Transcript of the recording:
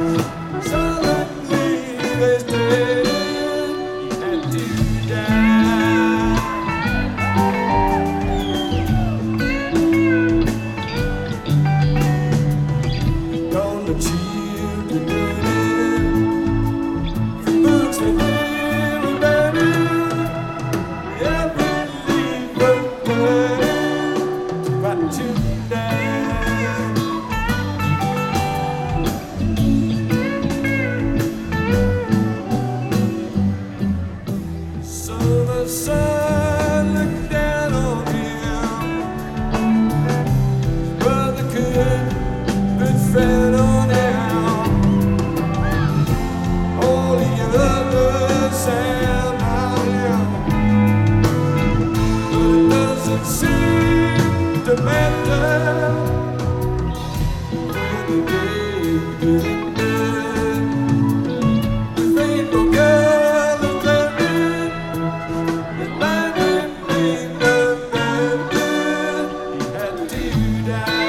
Suddenly they said he had to die. Gone the children dirty, the books that they were burning, every leaf was turning, got to die. So the sun looked down on him, brother could befriend on down. All the others sound out him, but it doesn't seem to matter when the day is done. This rainbow girl is blurring. His mind remained undone. He had to die.